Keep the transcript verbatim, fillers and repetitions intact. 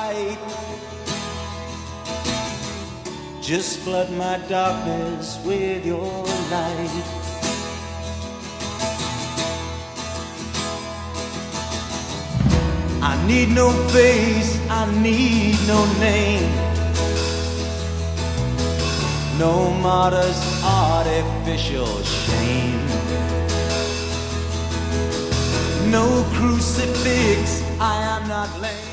light. Just flood my darkness with your light. I need no face, I need no name, no martyr's artificial shame, no crucifix, I am not lame.